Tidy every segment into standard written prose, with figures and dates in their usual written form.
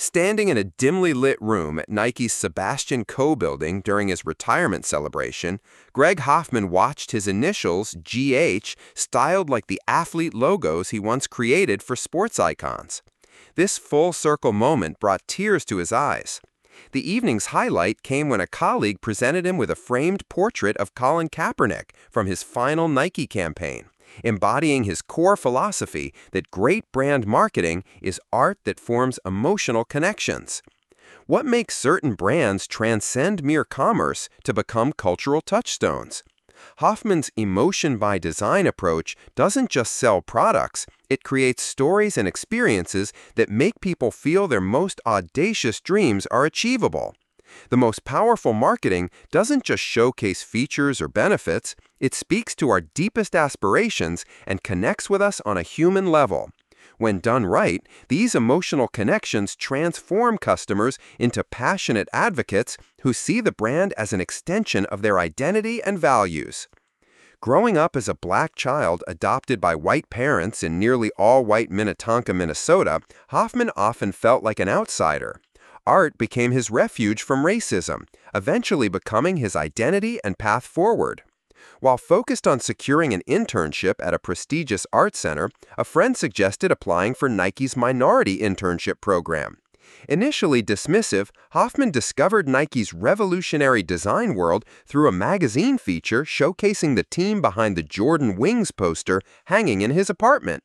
Standing in a dimly lit room at Nike's Sebastian Coe building during his retirement celebration, Greg Hoffman watched his initials, GH, styled like the athlete logos he once created for sports icons. This full-circle moment brought tears to his eyes. The evening's highlight came when a colleague presented him with a framed portrait of Colin Kaepernick from his final Nike campaign, embodying his core philosophy that great brand marketing is art that forms emotional connections. What makes certain brands transcend mere commerce to become cultural touchstones? Hoffman's emotion by design approach doesn't just sell products, it creates stories and experiences that make people feel their most audacious dreams are achievable. The most powerful marketing doesn't just showcase features or benefits, it speaks to our deepest aspirations and connects with us on a human level. When done right, these emotional connections transform customers into passionate advocates who see the brand as an extension of their identity and values. Growing up as a black child adopted by white parents in nearly all-white Minnetonka, Minnesota, Hoffman often felt like an outsider. Art became his refuge from racism, eventually becoming his identity and path forward. While focused on securing an internship at a prestigious art center, a friend suggested applying for Nike's minority internship program. Initially dismissive, Hoffman discovered Nike's revolutionary design world through a magazine feature showcasing the team behind the Jordan Wings poster hanging in his apartment.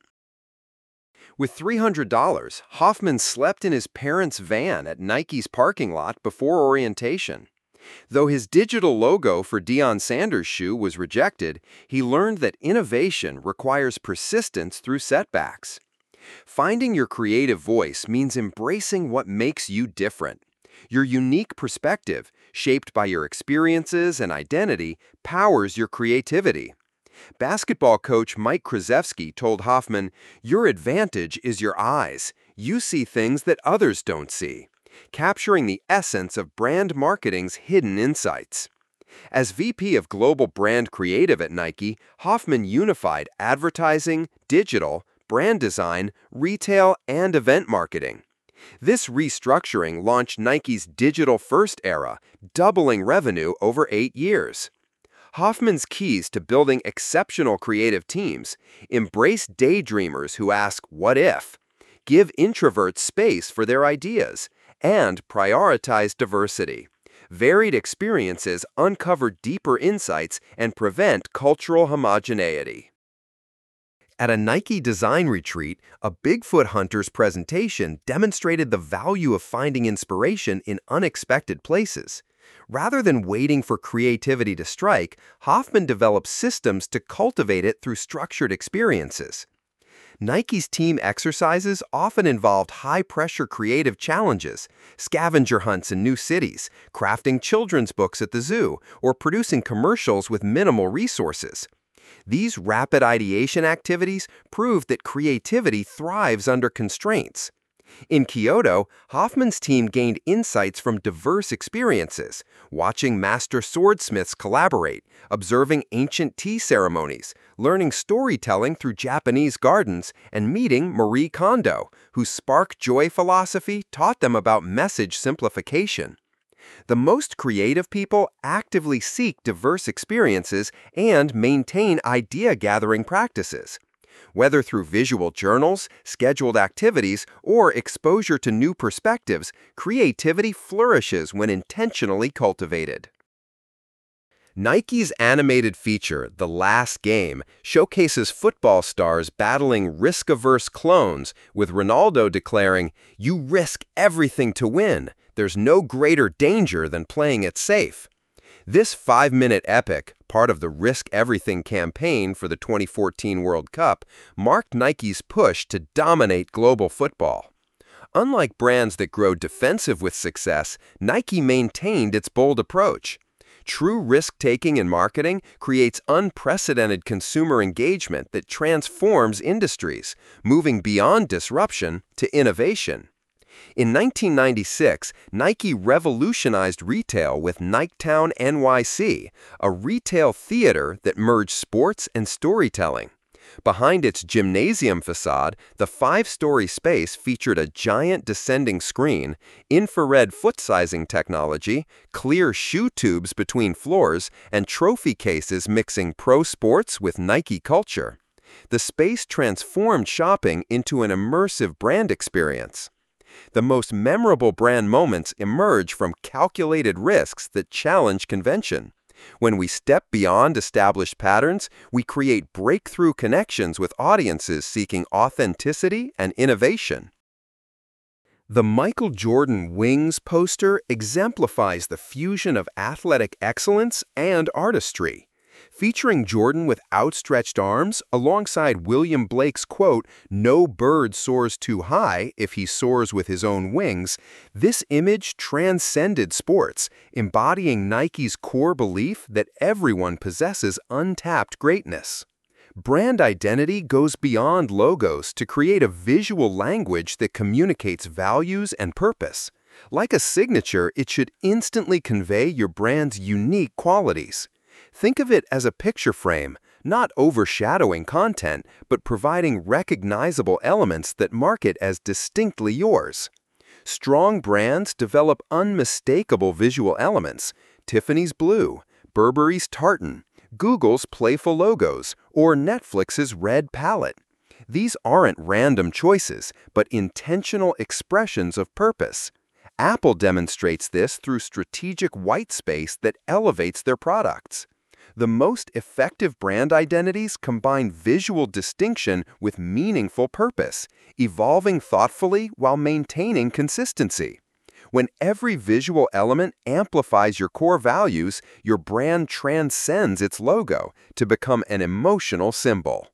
With $300, Hoffman slept in his parents' van at Nike's parking lot before orientation. Though his digital logo for Deion Sanders' shoe was rejected, he learned that innovation requires persistence through setbacks. Finding your creative voice means embracing what makes you different. Your unique perspective, shaped by your experiences and identity, powers your creativity. Basketball coach Mike Krzyzewski told Hoffman, "Your advantage is your eyes. You see things that others don't see," capturing the essence of brand marketing's hidden insights. As VP of Global Brand Creative at Nike, Hoffman unified advertising, digital, brand design, retail, and event marketing. This restructuring launched Nike's digital-first era, doubling revenue over 8 years. Hoffman's keys to building exceptional creative teams: embrace daydreamers who ask, "What if?" Give introverts space for their ideas, and prioritize diversity. Varied experiences uncover deeper insights and prevent cultural homogeneity. At a Nike design retreat, a Bigfoot hunter's presentation demonstrated the value of finding inspiration in unexpected places. Rather than waiting for creativity to strike, Hoffman developed systems to cultivate it through structured experiences. Nike's team exercises often involved high-pressure creative challenges, scavenger hunts in new cities, crafting children's books at the zoo, or producing commercials with minimal resources. These rapid ideation activities proved that creativity thrives under constraints. In Kyoto, Hoffman's team gained insights from diverse experiences, watching master swordsmiths collaborate, observing ancient tea ceremonies, learning storytelling through Japanese gardens, and meeting Marie Kondo, whose spark joy philosophy taught them about message simplification. The most creative people actively seek diverse experiences and maintain idea-gathering practices. Whether through visual journals, scheduled activities, or exposure to new perspectives, creativity flourishes when intentionally cultivated. Nike's animated feature, The Last Game, showcases football stars battling risk-averse clones, with Ronaldo declaring, "You risk everything to win. There's no greater danger than playing it safe." This 5-minute epic, part of the Risk Everything campaign for the 2014 World Cup, marked Nike's push to dominate global football. Unlike brands that grow defensive with success, Nike maintained its bold approach. True risk-taking in marketing creates unprecedented consumer engagement that transforms industries, moving beyond disruption to innovation. In 1996, Nike revolutionized retail with Niketown NYC, a retail theater that merged sports and storytelling. Behind its gymnasium facade, the five-story space featured a giant descending screen, infrared foot-sizing technology, clear shoe tubes between floors, and trophy cases mixing pro sports with Nike culture. The space transformed shopping into an immersive brand experience. The most memorable brand moments emerge from calculated risks that challenge convention. When we step beyond established patterns, we create breakthrough connections with audiences seeking authenticity and innovation. The Michael Jordan Wings poster exemplifies the fusion of athletic excellence and artistry. Featuring Jordan with outstretched arms alongside William Blake's quote, "No bird soars too high if he soars with his own wings," this image transcended sports, embodying Nike's core belief that everyone possesses untapped greatness. Brand identity goes beyond logos to create a visual language that communicates values and purpose. Like a signature, it should instantly convey your brand's unique qualities. Think of it as a picture frame, not overshadowing content, but providing recognizable elements that mark it as distinctly yours. Strong brands develop unmistakable visual elements: Tiffany's blue, Burberry's tartan, Google's playful logos, or Netflix's red palette. These aren't random choices, but intentional expressions of purpose. Apple demonstrates this through strategic white space that elevates their products. The most effective brand identities combine visual distinction with meaningful purpose, evolving thoughtfully while maintaining consistency. When every visual element amplifies your core values, your brand transcends its logo to become an emotional symbol.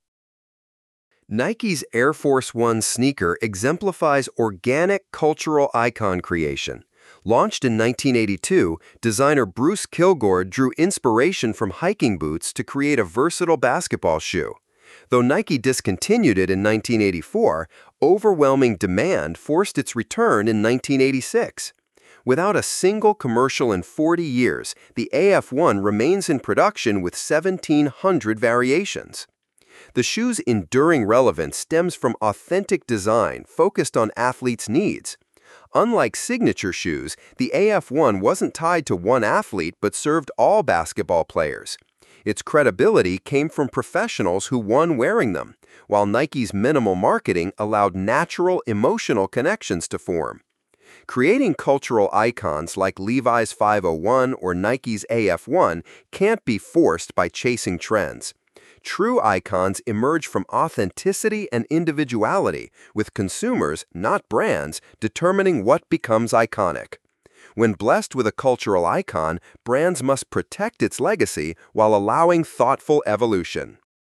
Nike's Air Force One sneaker exemplifies organic cultural icon creation. Launched in 1982, designer Bruce Kilgore drew inspiration from hiking boots to create a versatile basketball shoe. Though Nike discontinued it in 1984, overwhelming demand forced its return in 1986. Without a single commercial in 40 years, the AF1 remains in production with 1,700 variations. The shoe's enduring relevance stems from authentic design focused on athletes' needs. Unlike signature shoes, the AF1 wasn't tied to one athlete but served all basketball players. Its credibility came from professionals who won wearing them, while Nike's minimal marketing allowed natural, emotional connections to form. Creating cultural icons like Levi's 501 or Nike's AF1 can't be forced by chasing trends. True icons emerge from authenticity and individuality, with consumers, not brands, determining what becomes iconic. When blessed with a cultural icon, brands must protect its legacy while allowing thoughtful evolution.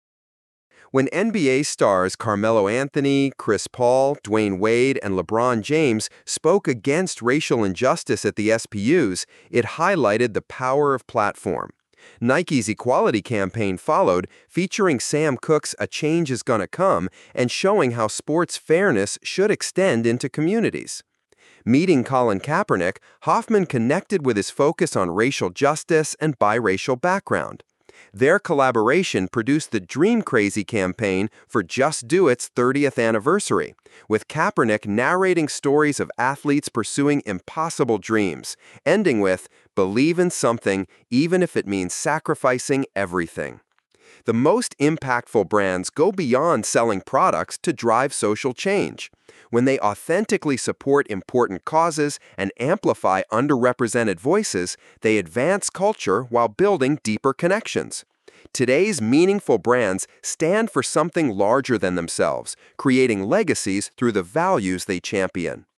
When NBA stars Carmelo Anthony, Chris Paul, Dwayne Wade, and LeBron James spoke against racial injustice at the SPUs, it highlighted the power of platform. Nike's equality campaign followed, featuring Sam Cooke's "A Change Is Gonna Come" and showing how sports fairness should extend into communities. Meeting Colin Kaepernick, Hoffman connected with his focus on racial justice and biracial background. Their collaboration produced the Dream Crazy campaign for Just Do It's 30th anniversary, with Kaepernick narrating stories of athletes pursuing impossible dreams, ending with, "Believe in something, even if it means sacrificing everything." The most impactful brands go beyond selling products to drive social change. When they authentically support important causes and amplify underrepresented voices, they advance culture while building deeper connections. Today's meaningful brands stand for something larger than themselves, creating legacies through the values they champion.